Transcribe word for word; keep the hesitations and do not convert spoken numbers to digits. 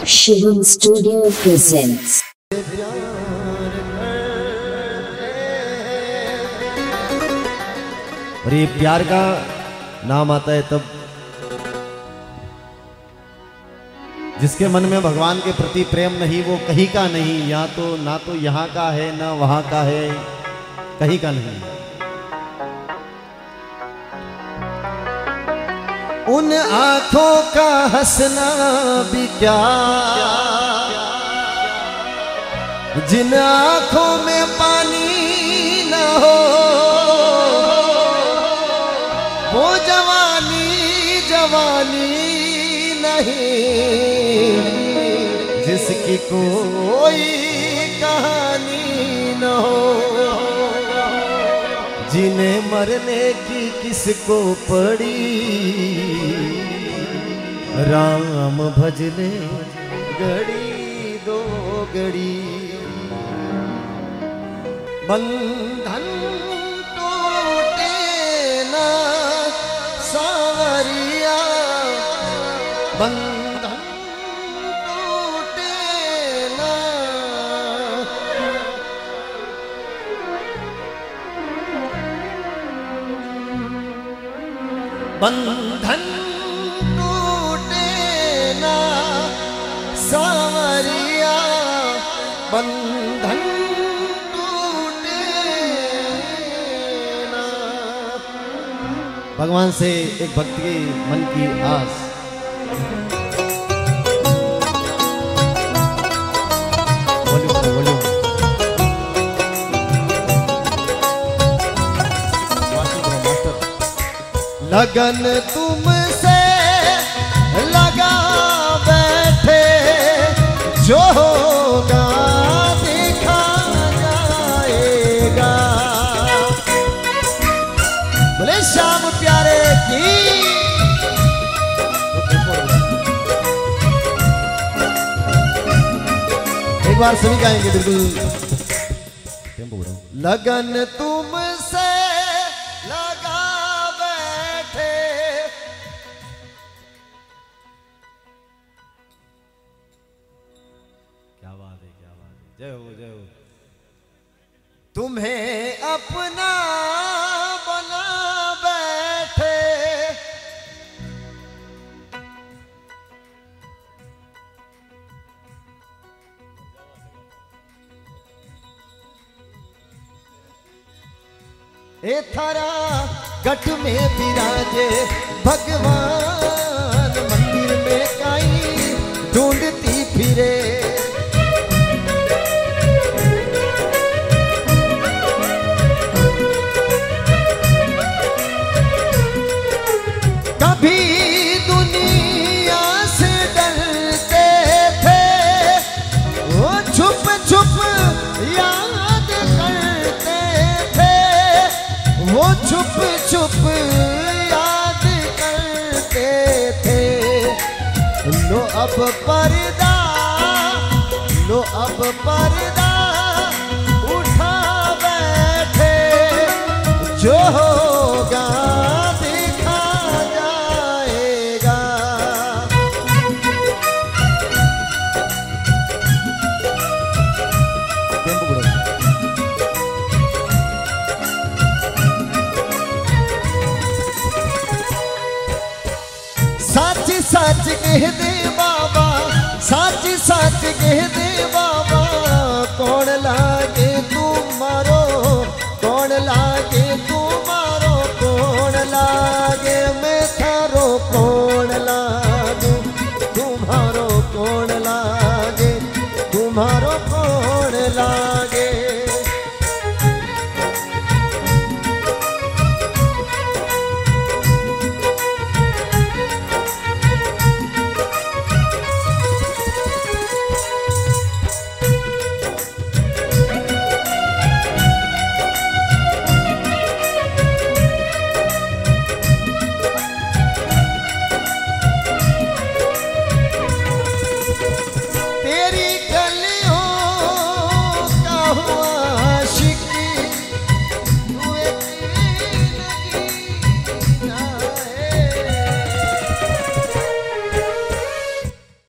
Shivam Studio presents. और ये प्यार का नाम आता है तब जिसके मन में भगवान के प्रति प्रेम नहीं, वो कहीं का नहीं, या तो ना तो यहाँ का है ना वहां का है, कहीं का नहीं। उन आंखों का हंसना भी क्या, जिन आंखों में पानी न हो, वो जवानी जवानी नहीं, जिसकी कोई कहानी न हो। जिन्हें मरने की किसको पड़ी, राम भजले घड़ी दो घड़ी। बंधन टूटे ना सावरिया, बंधन टूटे ना। बंधन टूटे ना सावरिया, बंधन टूटे ना। भगवान से एक भक्त के मन की आस। वॉल्यूम वॉल्यूम लगन तुमसे लगा बैठे, जो होगा देखा जाएगा। बोले श्याम प्यारे की। एक बार सभी गाएंगे बिल्कुल। लगन तुमसे जय हो जय हो। तुम्हें अपना बना बैठे, ए थारा गठ में विराजे भगवान, मंदिर में काई ढूंढती फिरे। कभी दुनिया से डरते थे, वो छुप छुप याद करते थे, वो छुप छुप याद करते थे। लो अब पर्दा, लो अब पर्दा उठा बैठे, जो होगा सच सच कह दे बाबा, सच सच कह दे बाबा। कौन लागे तुम्हारो, कौन लागे तुम्हारो, कौन लागे मैं थारो, कौन लागे तुम्हारो, कौन लागे तुम्हारो।